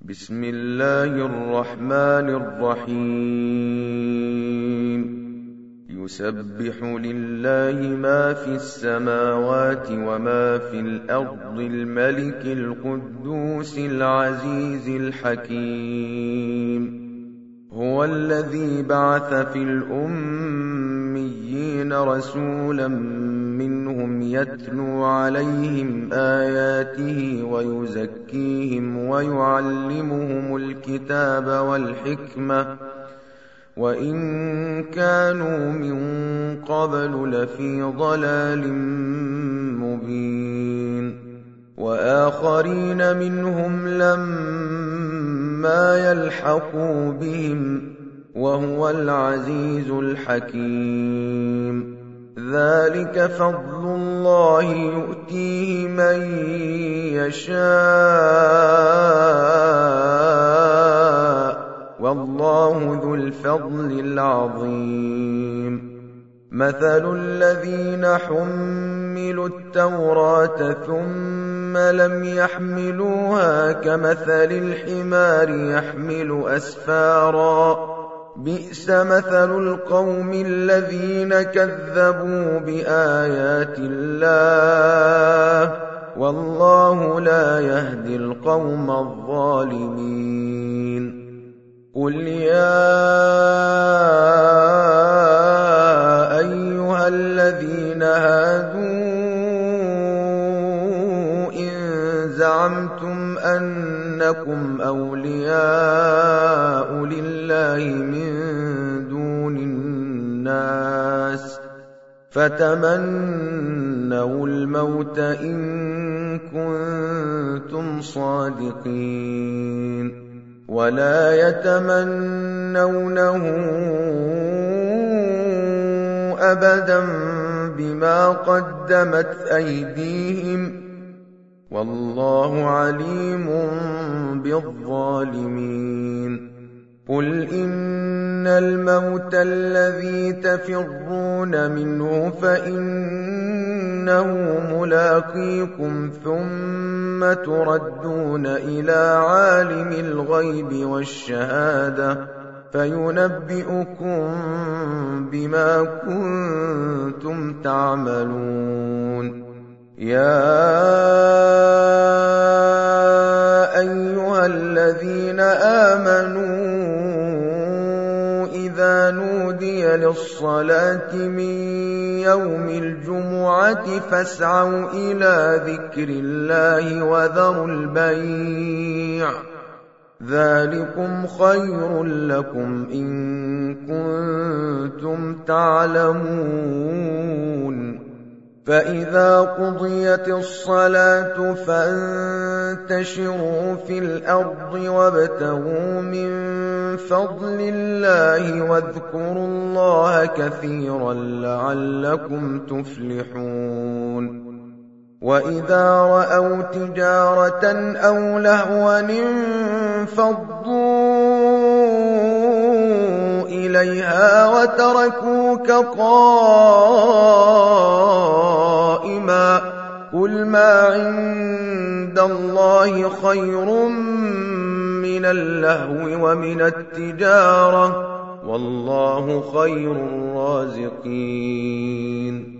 بسم الله الرحمن الرحيم يسبح لله ما في السماوات وما في الأرض الملك القدوس العزيز الحكيم هو الذي بعث في الأميين رسولا منهم يتلو عليهم آياته ويزكيهم ويعلمهم الكتاب والحكمة وإن كانوا من قبل لفي ضلال مبين وآخرين منهم لما يلحقوا بهم وهو العزيز الحكيم ذلك فضل الله يؤتيه من يشاء والله ذو الفضل العظيم مثل الذين حملوا التوراة ثم لم يحملوها كمثل الحمار يحمل أسفارا بئس مثل القوم الذين كذبوا بآيات الله والله لا يهدي القوم الظالمين قل يا أيها الذين هادوا إن زعمتم أنكم أولياء لله من دون الناس فتمنوا الموت إن كنتم صادقين ولا يتمنونه أبدا بما قدمت أيديهم والله عليم بالظالمين قل إن الموت الذي تفرون منه فإنه ملاقيكم ثم تردون إلى عالم الغيب والشهادة فينبئكم بما كنتم تعملون يا أيها الذين آمنوا إذا نودي للصلاة من يوم الجمعة فاسعوا إلى ذكر الله وذروا البيع ذلكم خير لكم إن كنتم تعلمون فإذا قضيت الصلاة فانتشروا في الأرض وابتغوا من فضل الله واذكروا الله كثيرا لعلكم تفلحون وإذا رأوا تجارة أو لهوا انفضوا إليها وتركوك قائما قل ما عند الله خير من اللهو ومن التجارة والله خير الرازقين